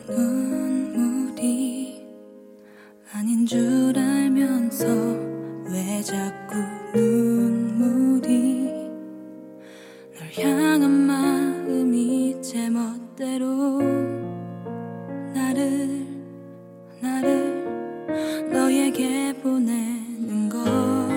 눈물이 아닌 줄 알면서 왜 자꾸 눈물이 널 향한 마음이 제멋대로 나를 너에게 보내는 걸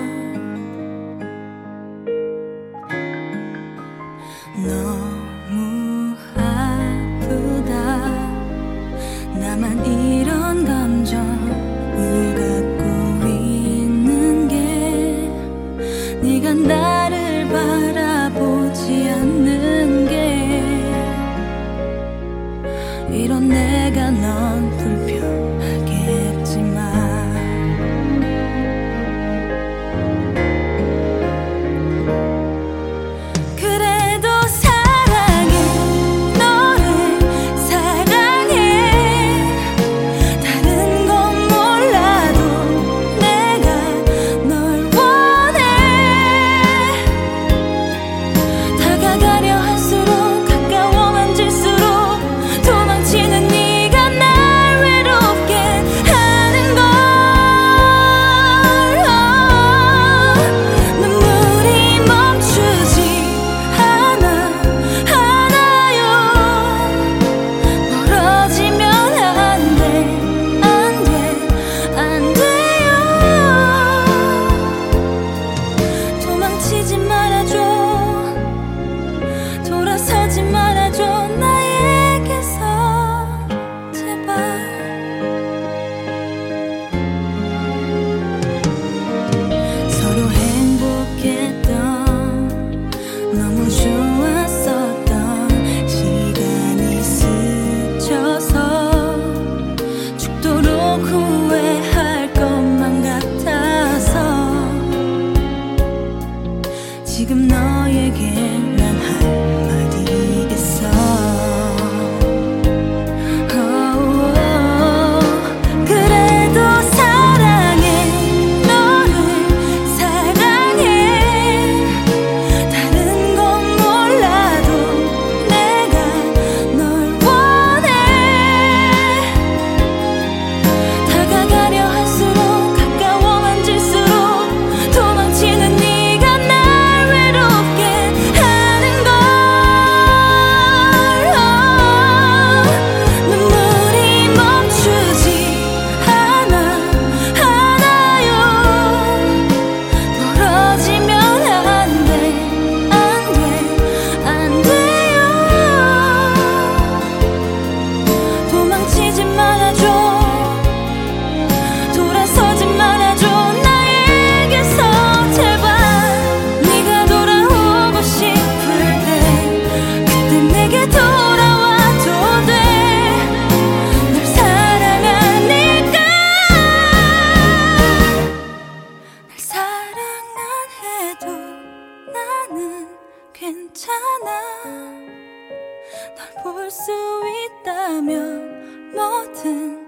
너무 아프다 나만 이런 감정을 갖고 있는 게 네가 나를 바라보지 않는 게 이런 내가 넌 불편하겠지만 돌아서지 말아줘 나에게서 제발 서로 행복했던 너무 좋았었던 시간이 스쳐서 죽도록 후회할 것만 같아서 지금 너에게 괜찮아 널 볼 수 있다면 뭐든